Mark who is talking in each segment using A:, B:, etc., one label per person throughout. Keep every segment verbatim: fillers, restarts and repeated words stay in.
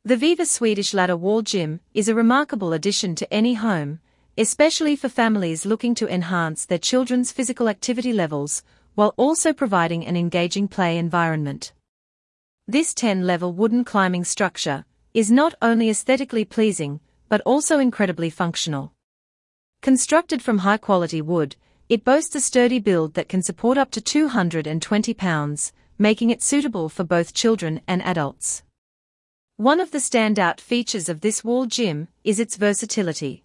A: The Viva Swedish Ladder Wall Gym is a remarkable addition to any home, especially for families looking to enhance their children's physical activity levels while also providing an engaging play environment. This ten-level wooden climbing structure is not only aesthetically pleasing but also incredibly functional. Constructed from high-quality wood, it boasts a sturdy build that can support up to two hundred twenty pounds, making it suitable for both children and adults. One of the standout features of this wall gym is its versatility.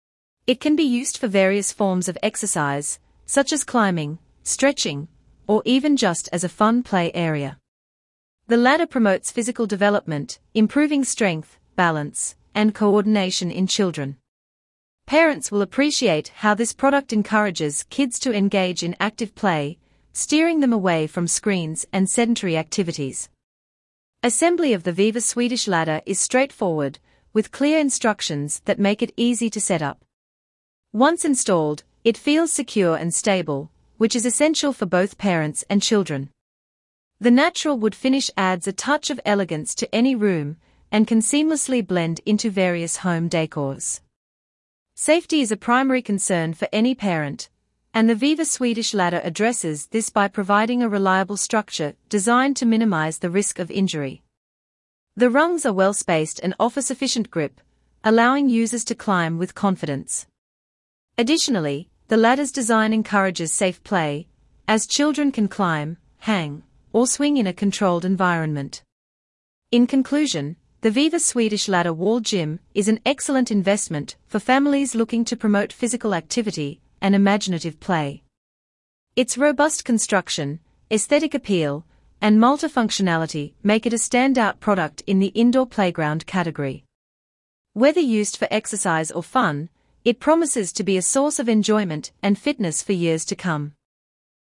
A: It can be used for various forms of exercise, such as climbing, stretching, or even just as a fun play area. The ladder promotes physical development, improving strength, balance, and coordination in children. Parents will appreciate how this product encourages kids to engage in active play, steering them away from screens and sedentary activities. Assembly of the Viva Swedish Ladder is straightforward, with clear instructions that make it easy to set up. Once installed, it feels secure and stable, which is essential for both parents and children. The natural wood finish adds a touch of elegance to any room and can seamlessly blend into various home decors. Safety is a primary concern for any parent, and the Viva Swedish Ladder addresses this by providing a reliable structure designed to minimize the risk of injury. The rungs are well spaced and offer sufficient grip, allowing users to climb with confidence. Additionally, the ladder's design encourages safe play, as children can climb, hang, or swing in a controlled environment. In conclusion, the Viva Swedish Ladder Wall Gym is an excellent investment for families looking to promote physical activity and imaginative play. Its robust construction, aesthetic appeal, and multifunctionality make it a standout product in the indoor playground category. Whether used for exercise or fun, it promises to be a source of enjoyment and fitness for years to come.